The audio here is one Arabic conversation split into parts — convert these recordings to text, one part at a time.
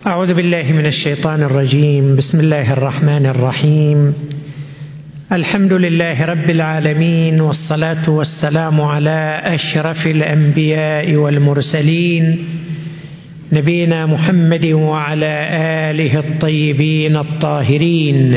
أعوذ بالله من الشيطان الرجيم. بسم الله الرحمن الرحيم. الحمد لله رب العالمين، والصلاة والسلام على أشرف الأنبياء والمرسلين، نبينا محمد وعلى آله الطيبين الطاهرين.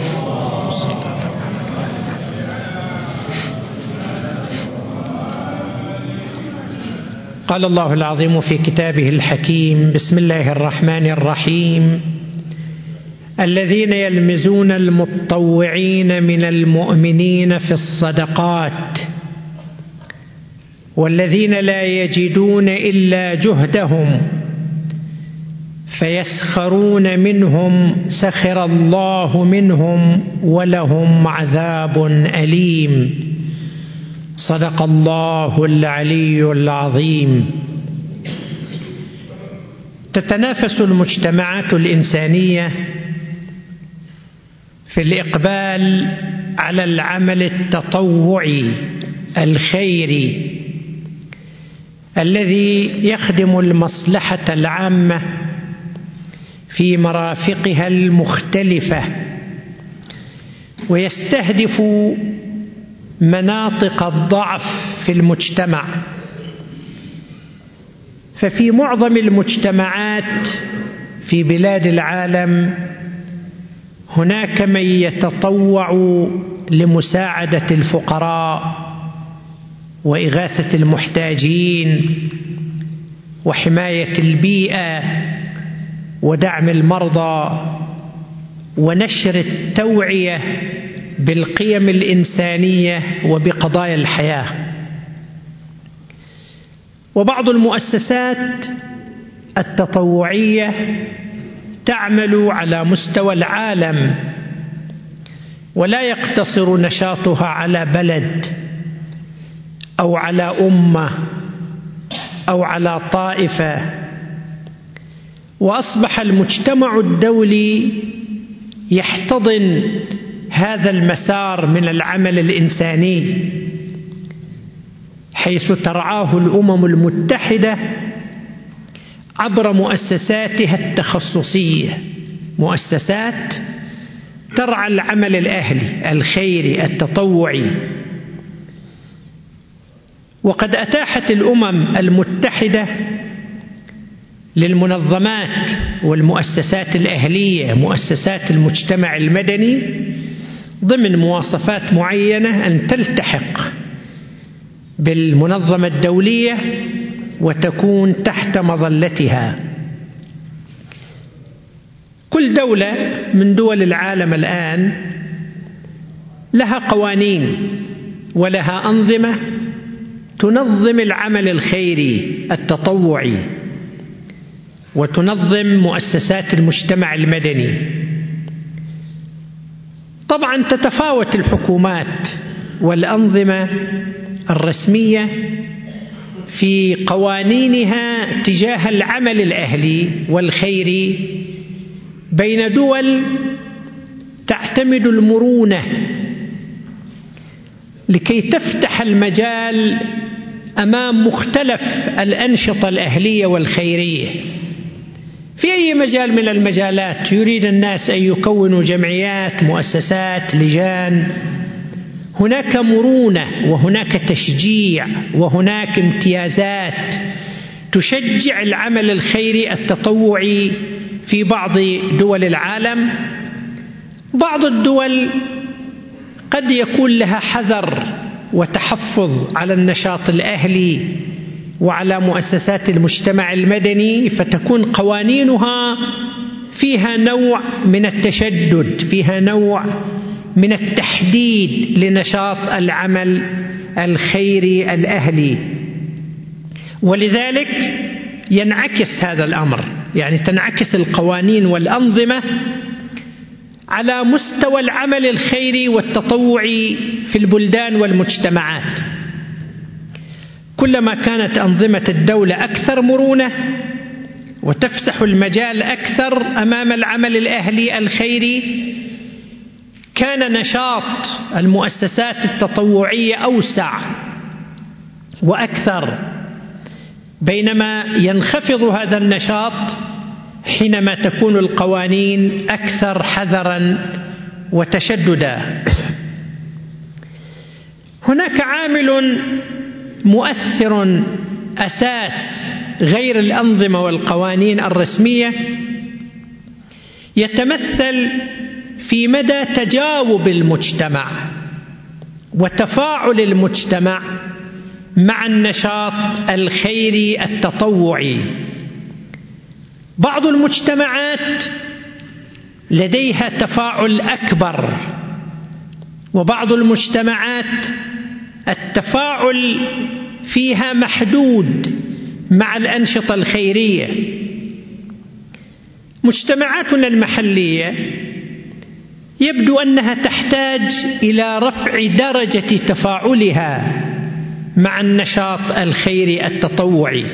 قال الله العظيم في كتابه الحكيم: بسم الله الرحمن الرحيم. الذين يلمزون المتطوعين من المؤمنين في الصدقات والذين لا يجدون إلا جهدهم فيسخرون منهم سخر الله منهم ولهم عذاب أليم. صدق الله العلي العظيم. تتنافس المجتمعات الإنسانية في الإقبال على العمل التطوعي الخيري الذي يخدم المصلحة العامة في مرافقها المختلفة ويستهدف مناطق الضعف في المجتمع. ففي معظم المجتمعات في بلاد العالم هناك من يتطوع لمساعدة الفقراء وإغاثة المحتاجين وحماية البيئة ودعم المرضى ونشر التوعية بالقيم الإنسانية وبقضايا الحياة. وبعض المؤسسات التطوعية تعمل على مستوى العالم ولا يقتصر نشاطها على بلد أو على أمة أو على طائفة. وأصبح المجتمع الدولي يحتضن هذا المسار من العمل الإنساني، حيث ترعاه الأمم المتحدة عبر مؤسساتها التخصصية، مؤسسات ترعى العمل الأهلي الخيري التطوعي. وقد أتاحت الأمم المتحدة للمنظمات والمؤسسات الأهلية، مؤسسات المجتمع المدني، ضمن مواصفات معينة أن تلتحق بالمنظمة الدولية وتكون تحت مظلتها. كل دولة من دول العالم الآن لها قوانين ولها أنظمة تنظم العمل الخيري التطوعي وتنظم مؤسسات المجتمع المدني. طبعا تتفاوت الحكومات والأنظمة الرسمية في قوانينها تجاه العمل الأهلي والخيري بين دول تعتمد المرونة لكي تفتح المجال أمام مختلف الأنشطة الأهلية والخيرية. في أي مجال من المجالات يريد الناس أن يكونوا جمعيات، مؤسسات، لجان، هناك مرونة وهناك تشجيع وهناك امتيازات تشجع العمل الخيري التطوعي في بعض دول العالم. بعض الدول قد يكون لها حذر وتحفظ على النشاط الأهلي وعلى مؤسسات المجتمع المدني، فتكون قوانينها فيها نوع من التشدد، فيها نوع من التحديد لنشاط العمل الخيري الأهلي. ولذلك ينعكس هذا الأمر، يعني تنعكس القوانين والأنظمة على مستوى العمل الخيري والتطوعي في البلدان والمجتمعات. كلما كانت أنظمة الدولة أكثر مرونة وتفسح المجال أكثر أمام العمل الأهلي الخيري، كان نشاط المؤسسات التطوعية أوسع وأكثر. بينما ينخفض هذا النشاط حينما تكون القوانين أكثر حذرا وتشددا. هناك عامل مؤثر أساس غير الأنظمة والقوانين الرسمية يتمثل في مدى تجاوب المجتمع وتفاعل المجتمع مع النشاط الخيري التطوعي. بعض المجتمعات لديها تفاعل أكبر، وبعض المجتمعات التفاعل فيها محدود مع الأنشطة الخيرية. مجتمعاتنا المحلية يبدو أنها تحتاج إلى رفع درجة تفاعلها مع النشاط الخيري التطوعي،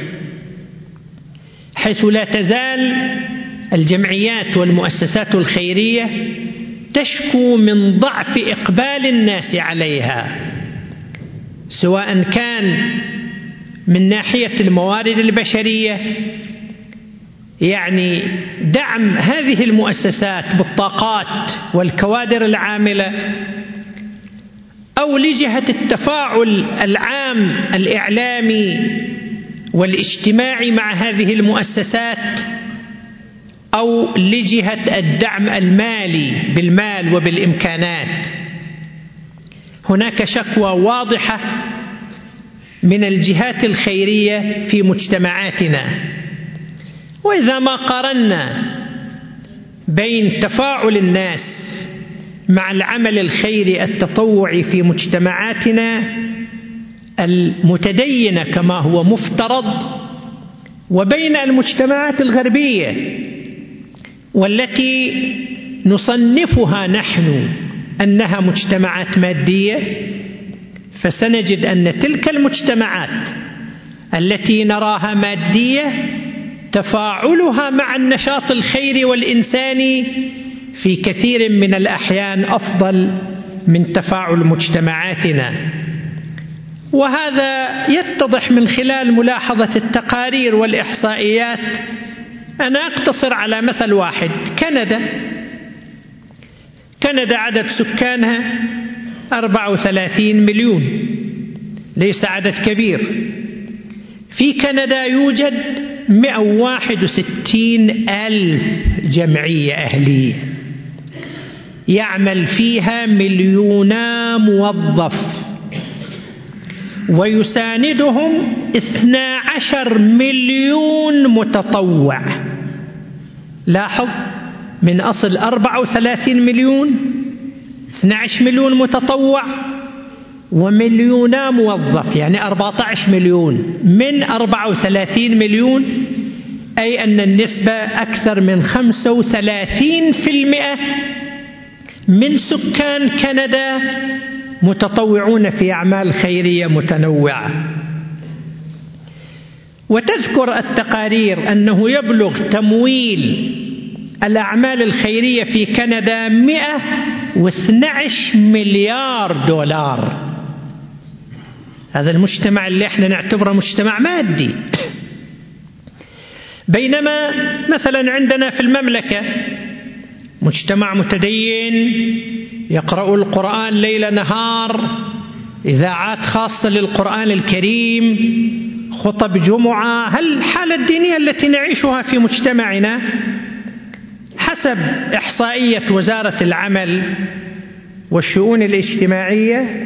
حيث لا تزال الجمعيات والمؤسسات الخيرية تشكو من ضعف إقبال الناس عليها، سواء كان من ناحية الموارد البشرية، يعني دعم هذه المؤسسات بالطاقات والكوادر العاملة، أو لجهة التفاعل العام الإعلامي والاجتماعي مع هذه المؤسسات، أو لجهة الدعم المالي بالمال وبالإمكانات. هناك شكوى واضحة من الجهات الخيرية في مجتمعاتنا. وإذا ما قارنا بين تفاعل الناس مع العمل الخيري التطوعي في مجتمعاتنا المتدينة كما هو مفترض، وبين المجتمعات الغربية والتي نصنفها نحن أنها مجتمعات مادية، فسنجد أن تلك المجتمعات التي نراها مادية تفاعلها مع النشاط الخيري والإنساني في كثير من الأحيان أفضل من تفاعل مجتمعاتنا. وهذا يتضح من خلال ملاحظة التقارير والإحصائيات. أنا أقتصر على مثل واحد: كندا عدد سكانها 34 مليون، ليس عدد كبير. في كندا يوجد 161 ألف جمعية أهلية، يعمل فيها 2,000,000 موظف، ويساندهم 12 مليون متطوع. لاحظ، من أصل 34 مليون 12 مليون متطوع و2,000,000 موظف، يعني 14 مليون من 34 مليون، أي أن النسبة أكثر من 35% من سكان كندا متطوعون في أعمال خيرية متنوعة. وتذكر التقارير أنه يبلغ تمويل الأعمال الخيرية في كندا 112 مليار دولار. هذا المجتمع اللي احنا نعتبره مجتمع مادي. بينما مثلا عندنا في المملكة مجتمع متدين يقرأ القرآن ليل نهار، إذاعات خاصة للقرآن الكريم، خطب جمعة. هل الحالة الدينية التي نعيشها في مجتمعنا حسب إحصائية وزارة العمل والشؤون الاجتماعية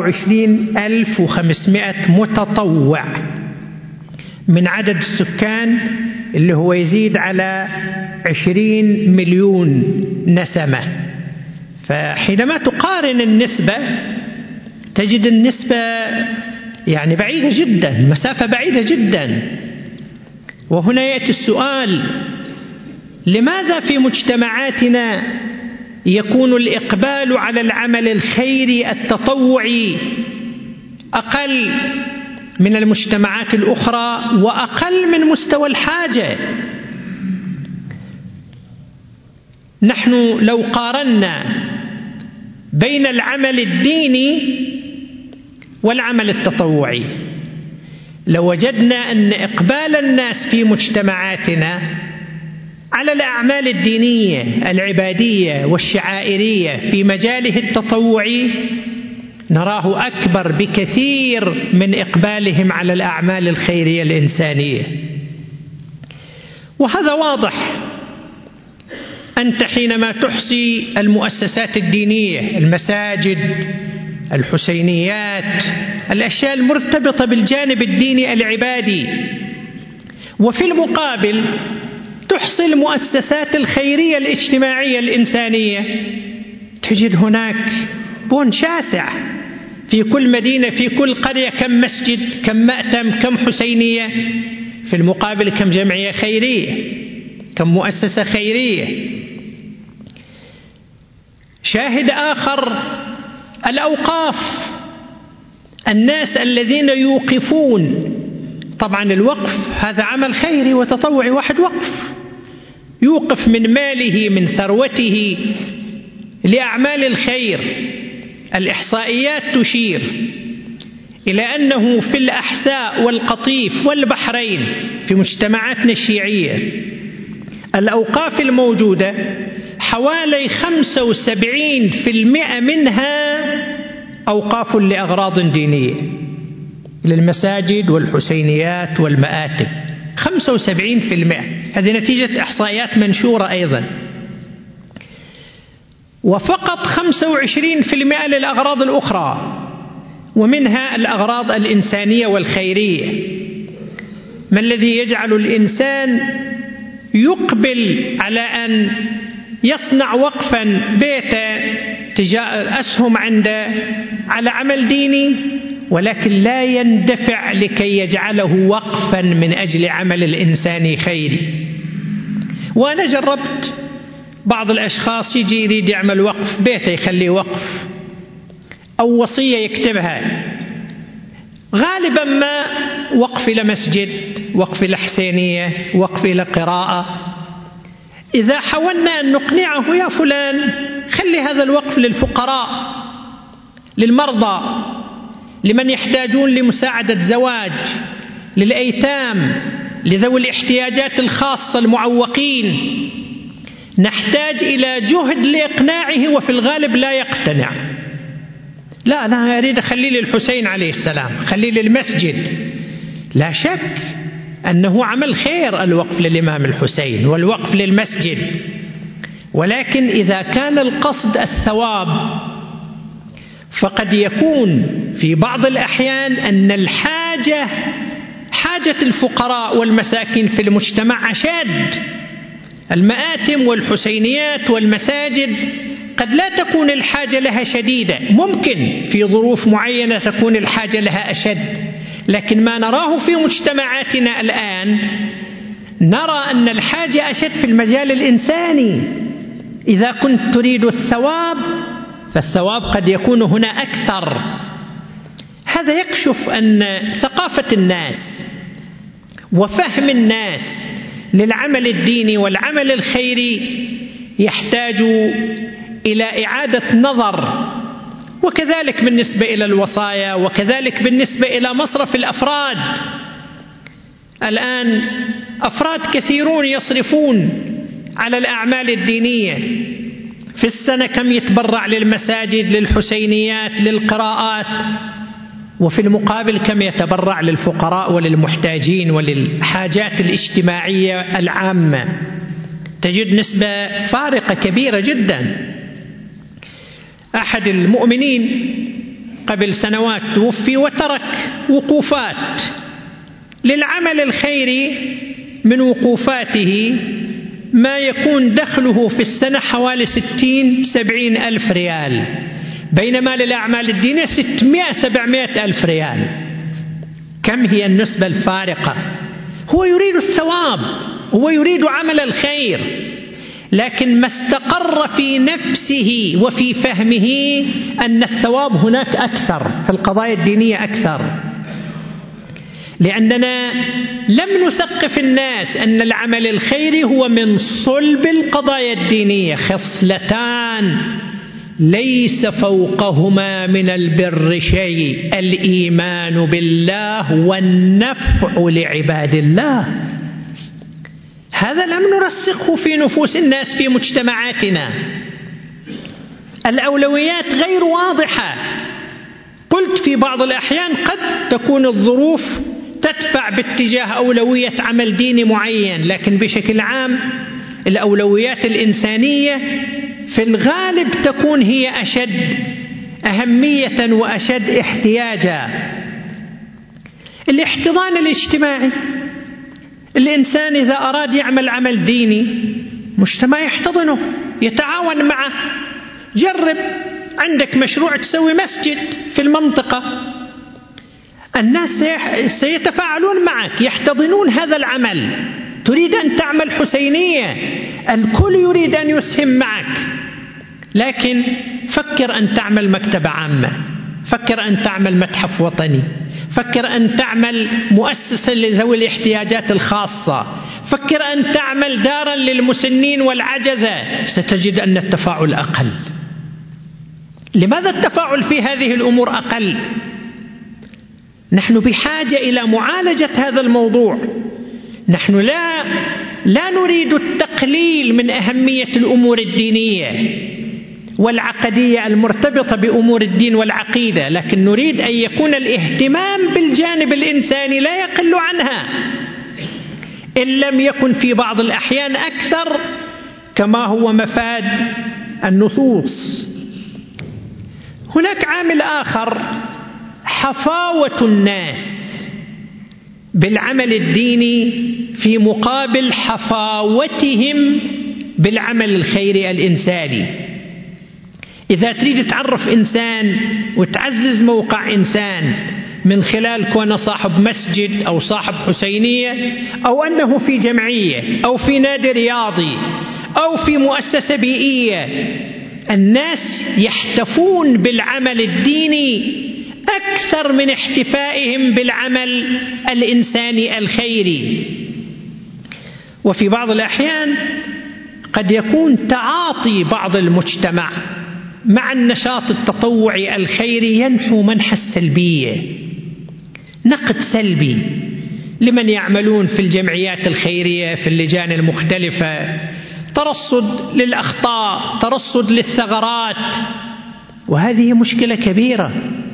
24,500 متطوع من عدد السكان اللي هو يزيد على 20 مليون نسمة. فحينما تقارن النسبة تجد النسبة يعني بعيدة جدا، مسافة بعيدة جدا. وهنا يأتي السؤال: لماذا في مجتمعاتنا يكون الإقبال على العمل الخيري التطوعي أقل من المجتمعات الأخرى وأقل من مستوى الحاجة؟ نحن لو قارنا بين العمل الديني والعمل التطوعي لوجدنا أن إقبال الناس في مجتمعاتنا على الأعمال الدينية العبادية والشعائرية في مجاله التطوعي نراه أكبر بكثير من إقبالهم على الأعمال الخيرية الإنسانية. وهذا واضح. أنت حينما تحصي المؤسسات الدينية، المساجد، الحسينيات، الأشياء المرتبطة بالجانب الديني العبادي، وفي المقابل تحصي المؤسسات الخيرية الاجتماعية الإنسانية، تجد هناك بون شاسع في كل مدينة، في كل قرية، كم مسجد، كم مأتم، كم حسينية، في المقابل كم جمعية خيرية، كم مؤسسة خيرية. شاهد آخر الأوقاف، الناس الذين يوقفون. طبعا الوقف هذا عمل خيري وتطوعي، واحد وقف يوقف من ماله من ثروته لأعمال الخير. الإحصائيات تشير إلى أنه في الأحساء والقطيف والبحرين في مجتمعاتنا الشيعية الأوقاف الموجودة حوالي 75% منها أوقاف لأغراض دينية، للمساجد والحسينيات والمآتم. 75%، هذه نتيجة إحصائيات منشورة أيضا. وفقط 25% للأغراض الأخرى، ومنها الأغراض الإنسانية والخيرية. ما الذي يجعل الإنسان يقبل على أن يصنع وقفا بيته أسهم عنده على عمل ديني، ولكن لا يندفع لكي يجعله وقفا من أجل عمل الإنساني خيري؟ وأنا جربت بعض الأشخاص يجي يريد يعمل وقف بيته، يخليه وقف أو وصية يكتبها، غالبا ما وقف إلى مسجد، وقف إلى حسينية، وقف إلى قراءة. إذا حاولنا أن نقنعه يا فلان خلي هذا الوقف للفقراء، للمرضى، لمن يحتاجون لمساعدة زواج، للأيتام، لذوي الاحتياجات الخاصة المعوقين، نحتاج إلى جهد لإقناعه، وفي الغالب لا يقتنع. لا أنا أريد أخليه للحسين عليه السلام، خليه للمسجد. لا شك أنه عمل خير الوقف للإمام الحسين والوقف للمسجد، ولكن إذا كان القصد الثواب فقد يكون في بعض الأحيان أن حاجة الفقراء والمساكين في المجتمع أشد. المآتم والحسينيات والمساجد قد لا تكون الحاجة لها شديدة، ممكن في ظروف معينة تكون الحاجة لها أشد، لكن ما نراه في مجتمعاتنا الآن نرى أن الحاجة أشد في المجال الإنساني. إذا كنت تريد الثواب فالثواب قد يكون هنا أكثر. هذا يكشف أن ثقافة الناس وفهم الناس للعمل الديني والعمل الخيري يحتاج إلى إعادة نظر، وكذلك بالنسبة إلى الوصايا، وكذلك بالنسبة إلى مصرف الأفراد. الآن أفراد كثيرون يصرفون على الأعمال الدينية في السنة، كم يتبرع للمساجد، للحسينيات، للقراءات، وفي المقابل كم يتبرع للفقراء وللمحتاجين وللحاجات الاجتماعية العامة. تجد نسبة فارقة كبيرة جدا. أحد المؤمنين قبل سنوات توفي وترك وقوفات للعمل الخيري، من وقوفاته ما يكون دخله في السنة حوالي 60-70 ألف ريال، بينما للأعمال الدينية 600-700 ألف ريال. كم هي النسبة الفارقة؟ هو يريد الثواب، هو يريد عمل الخير، لكن ما استقر في نفسه وفي فهمه أن الثواب هناك أكثر، في القضايا الدينية أكثر، لأننا لم نثقف الناس أن العمل الخيري هو من صلب القضايا الدينية. خصلتان ليس فوقهما من البر شيء: الإيمان بالله والنفع لعباد الله. هذا لم نرسخه في نفوس الناس في مجتمعاتنا. الأولويات غير واضحة. قلت في بعض الأحيان قد تكون الظروف تدفع باتجاه أولوية عمل ديني معين، لكن بشكل عام الأولويات الإنسانية في الغالب تكون هي أشد أهمية وأشد احتياجا. الاحتضان الاجتماعي، الإنسان إذا أراد يعمل عمل ديني مجتمع يحتضنه يتعاون معه. جرب عندك مشروع تسوي مسجد في المنطقة، الناس سيتفاعلون معك يحتضنون هذا العمل. تريد أن تعمل حسينية، الكل يريد أن يسهم معك. لكن فكر أن تعمل مكتبة عامة، فكر أن تعمل متحف وطني، فكر أن تعمل مؤسسة لذوي الاحتياجات الخاصة، فكر أن تعمل دارا للمسنين والعجزة، ستجد أن التفاعل أقل. لماذا التفاعل في هذه الأمور أقل؟ نحن بحاجة إلى معالجة هذا الموضوع. نحن لا نريد التقليل من أهمية الأمور الدينية والعقدية المرتبطة بأمور الدين والعقيدة، لكن نريد أن يكون الاهتمام بالجانب الإنساني لا يقل عنها، إن لم يكن في بعض الأحيان أكثر كما هو مفاد النصوص. هناك عامل آخر، حفاوة الناس بالعمل الديني في مقابل حفاوتهم بالعمل الخيري الإنساني. إذا تريد تعرف إنسان وتعزز موقع إنسان من خلال كونه صاحب مسجد أو صاحب حسينية أو أنه في جمعية أو في نادي رياضي أو في مؤسسة بيئية، الناس يحتفون بالعمل الديني أكثر من احتفائهم بالعمل الإنساني الخيري. وفي بعض الأحيان قد يكون تعاطي بعض المجتمع مع النشاط التطوعي الخيري ينحو منحى السلبية، نقد سلبي لمن يعملون في الجمعيات الخيرية في اللجان المختلفة، ترصد للأخطاء، ترصد للثغرات، وهذه مشكلة كبيرة.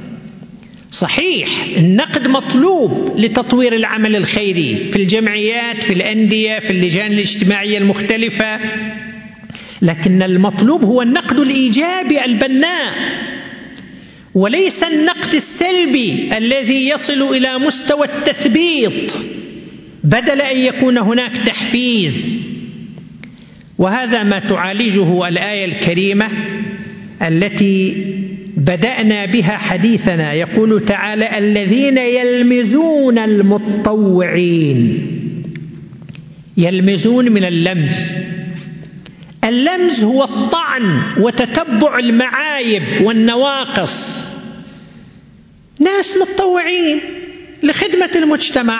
صحيح النقد مطلوب لتطوير العمل الخيري في الجمعيات، في الأندية، في اللجان الاجتماعية المختلفة، لكن المطلوب هو النقد الإيجابي البناء، وليس النقد السلبي الذي يصل إلى مستوى التثبيط بدل أن يكون هناك تحفيز. وهذا ما تعالجه الآية الكريمة التي بدأنا بها حديثنا. يقول تعالى: الذين يلمزون المتطوعين. يلمزون من اللمز. اللمز هو الطعن وتتبع المعايب والنواقص. ناس متطوعين لخدمة المجتمع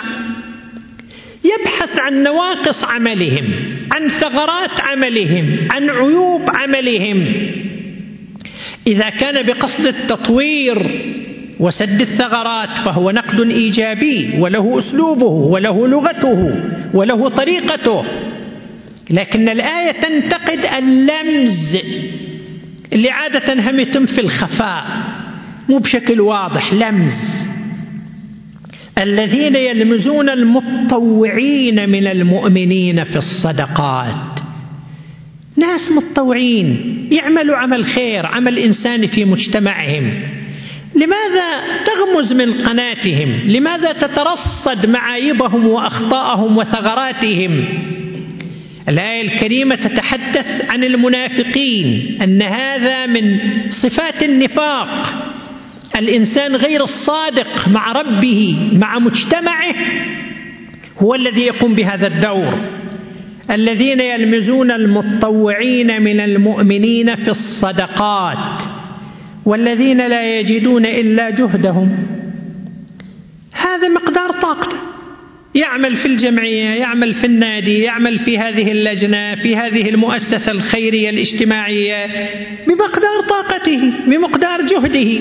يبحث عن نواقص عملهم، عن ثغرات عملهم، عن عيوب عملهم. إذا كان بقصد التطوير وسد الثغرات فهو نقد إيجابي، وله أسلوبه وله لغته وله طريقته. لكن الآية تنتقد اللمز اللي عادة هم يتم في الخفاء مو بشكل واضح. لمز. الذين يلمزون المتطوعين من المؤمنين في الصدقات. ناس متطوعين يعملوا عمل خير، عمل إنساني في مجتمعهم. لماذا تغمز من قناتهم؟ لماذا تترصد معايبهم وأخطاءهم وثغراتهم؟ الآية الكريمة تتحدث عن المنافقين، أن هذا من صفات النفاق. الإنسان غير الصادق مع ربه مع مجتمعه هو الذي يقوم بهذا الدور. الذين يلمزون المتطوعين من المؤمنين في الصدقات والذين لا يجدون إلا جهدهم. هذا مقدار طاقته، يعمل في الجمعية، يعمل في النادي، يعمل في هذه اللجنة، في هذه المؤسسة الخيرية الاجتماعية، بمقدار طاقته، بمقدار جهده.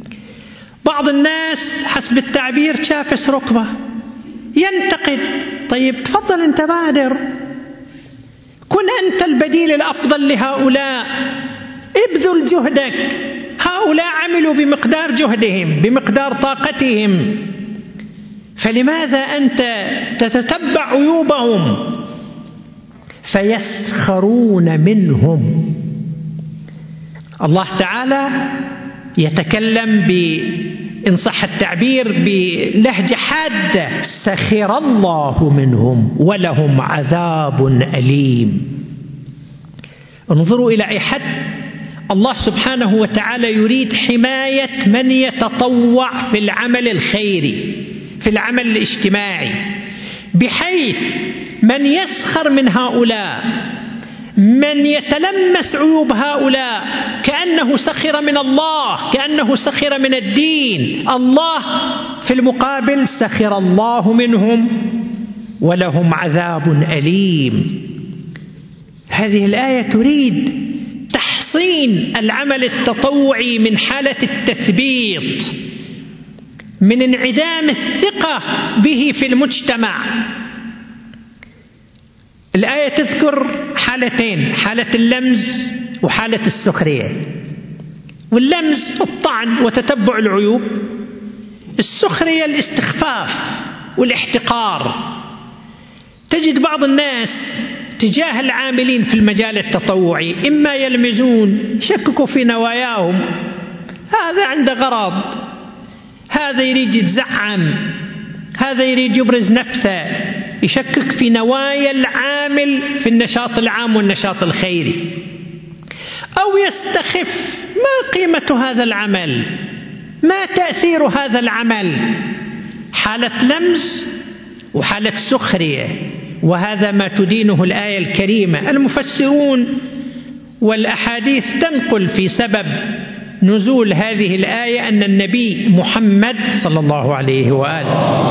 بعض الناس حسب التعبير شافس ركبة، ينتقد طيب تفضل أنت بادر، كن أنت البديل الأفضل لهؤلاء، ابذل جهدك. هؤلاء عملوا بمقدار جهدهم بمقدار طاقتهم، فلماذا أنت تتتبع عيوبهم؟ فيسخرون منهم. الله تعالى يتكلم إن صح التعبير بلهجة حادة: سخر الله منهم ولهم عذاب أليم. انظروا إلى أي حد الله سبحانه وتعالى يريد حماية من يتطوع في العمل الخيري، في العمل الاجتماعي، بحيث من يسخر من هؤلاء، من يتلمس عيوب هؤلاء، كأنه سخر من الله، كأنه سخر من الدين. الله في المقابل سخر الله منهم ولهم عذاب أليم. هذه الآية تريد تحصين العمل التطوعي من حالة التثبيط، من انعدام الثقة به في المجتمع. الآية تذكر حالتين: حالة اللمز وحالة السخرية. واللمز الطعن وتتبع العيوب، السخرية الاستخفاف والاحتقار. تجد بعض الناس تجاه العاملين في المجال التطوعي إما يلمزون، يشككوا في نواياهم، هذا عنده غرض، هذا يريد يتزعم، هذا يريد يبرز نفسه، يشكك في نوايا العامل في النشاط العام والنشاط الخيري، أو يستخف: ما قيمة هذا العمل؟ ما تأثير هذا العمل؟ حالة لمز وحالة سخرية. وهذا ما تدينه الآية الكريمة. المفسرون والأحاديث تنقل في سبب نزول هذه الآية أن النبي محمد صلى الله عليه وآله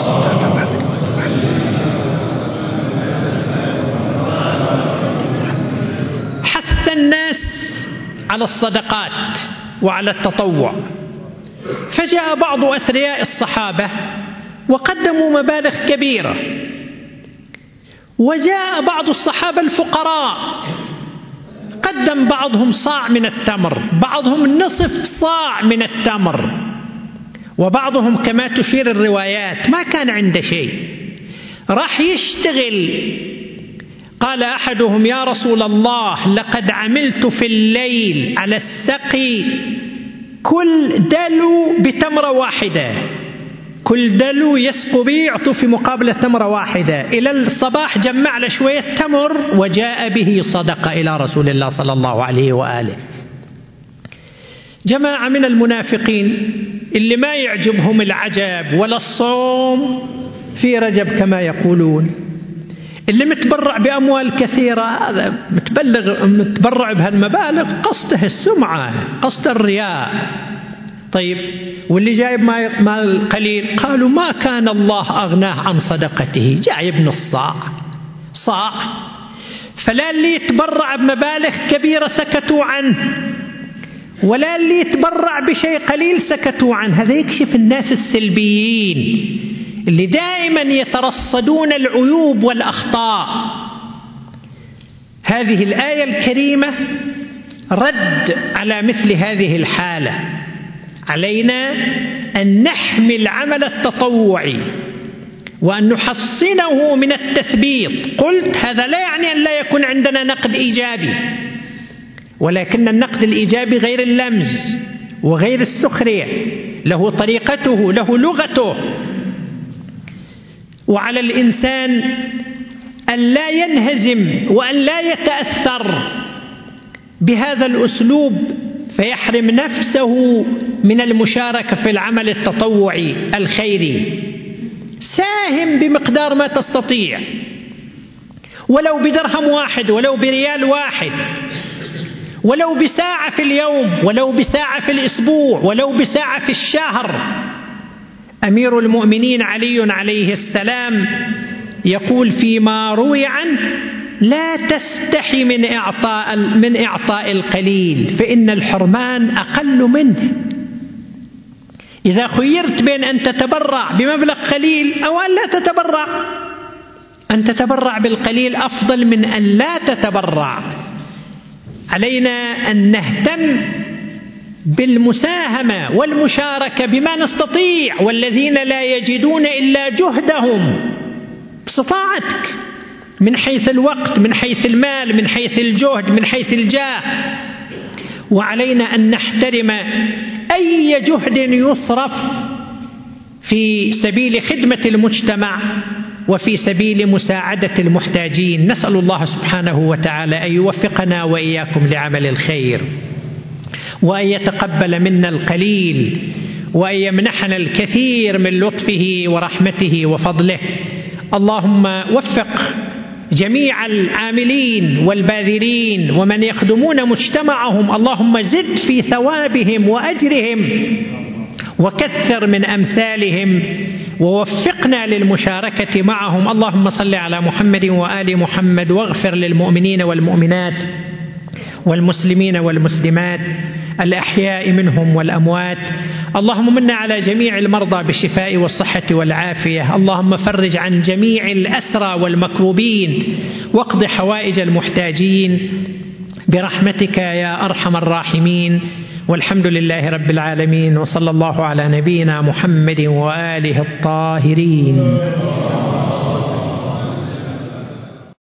حث الناس على الصدقات وعلى التطوع، فجاء بعض أثرياء الصحابة وقدموا مبالغ كبيرة، وجاء بعض الصحابة الفقراء قدم بعضهم صاع من التمر، بعضهم نصف صاع من التمر، وبعضهم كما تشير الروايات ما كان عنده شيء، راح يشتغل. قال أحدهم: يا رسول الله، لقد عملت في الليل على السقي كل دلو بتمرة واحدة، كل دلو يسقو به يعطوا في مقابلة تمرة واحدة. إلى الصباح جمع له شوية تمر وجاء به صدقة إلى رسول الله صلى الله عليه وآله. جماعة من المنافقين اللي ما يعجبهم العجب ولا الصوم في رجب كما يقولون، اللي متبرع بأموال كثيرة، هذا متبرع بهالمبالغ قصده السمعة، قصد الرياء. طيب واللي جايب مال قليل؟ قالوا: ما كان الله أغناه عن صدقته، جايب نص صاع. فلا اللي يتبرع بمبالغ كبيرة سكتوا عنه، ولا اللي يتبرع بشيء قليل سكتوا عنه. هذا يكشف الناس السلبيين اللي دائما يترصدون العيوب والأخطاء. هذه الآية الكريمة رد على مثل هذه الحالة. علينا أن نحمي العمل التطوعي وأن نحصنه من التثبيط. قلت هذا لا يعني أن لا يكون عندنا نقد إيجابي، ولكن النقد الإيجابي غير اللمز وغير السخرية، له طريقته، له لغته. وعلى الإنسان أن لا ينهزم وأن لا يتأثر بهذا الأسلوب فيحرم نفسه من المشاركة في العمل التطوعي الخيري. ساهم بمقدار ما تستطيع، ولو بدرهم واحد، ولو بريال واحد، ولو بساعة في اليوم، ولو بساعة في الأسبوع، ولو بساعة في الشهر. أمير المؤمنين علي عليه السلام يقول فيما روي عنه: لا تستحي من إعطاء القليل فإن الحرمان أقل منه. إذا خيرت بين أن تتبرع بمبلغ قليل أو أن لا تتبرع، أن تتبرع بالقليل أفضل من أن لا تتبرع. علينا أن نهتم بالمساهمة والمشاركة بما نستطيع، والذين لا يجدون إلا جهدهم باستطاعتك، من حيث الوقت، من حيث المال، من حيث الجهد، من حيث الجاه. وعلينا أن نحترم أي جهد يصرف في سبيل خدمة المجتمع وفي سبيل مساعدة المحتاجين. نسأل الله سبحانه وتعالى أن يوفقنا وإياكم لعمل الخير، وأن يتقبل منا القليل، وأن يمنحنا الكثير من لطفه ورحمته وفضله. اللهم وفق جميع العاملين والباذلين ومن يخدمون مجتمعهم، اللهم زد في ثوابهم وأجرهم وكثر من أمثالهم، ووفقنا للمشاركة معهم. اللهم صل على محمد وآل محمد، واغفر للمؤمنين والمؤمنات والمسلمين والمسلمات الأحياء منهم والأموات. اللهم من على جميع المرضى بالشفاء والصحة والعافية. اللهم فرج عن جميع الأسرى والمكروبين، واقض حوائج المحتاجين برحمتك يا أرحم الراحمين. والحمد لله رب العالمين، وصلى الله على نبينا محمد وآله الطاهرين.